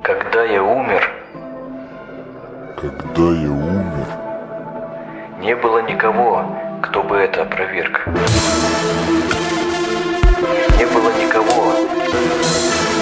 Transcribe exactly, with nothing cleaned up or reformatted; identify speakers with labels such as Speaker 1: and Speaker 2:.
Speaker 1: Когда я умер,
Speaker 2: Когда я умер,
Speaker 1: не было никого, кто бы это опроверг. Не было никого,